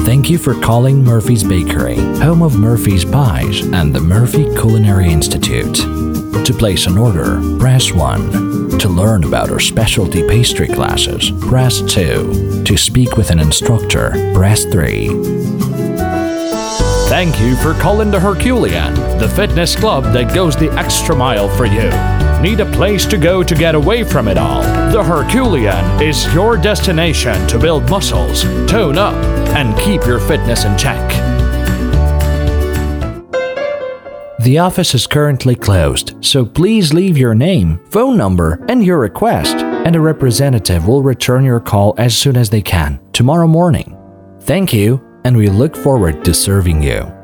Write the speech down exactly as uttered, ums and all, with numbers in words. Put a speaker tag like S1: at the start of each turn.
S1: Thank you for calling Murphy's Bakery, home of Murphy's Pies and the Murphy Culinary Institute. To place an order, press one. To learn about our specialty pastry classes, press two. To speak with an instructor, press three.
S2: Thank you for calling the Herculean, the fitness club that goes the extra mile for you. Need a place to go to get away from it all? The Herculean is your destination to build muscles, tone up, and keep your fitness in check.
S1: The office is currently closed, so please leave your name, phone number, and your request, and a representative will return your call as soon as they can, tomorrow morning. Thank you, and we look forward to serving you.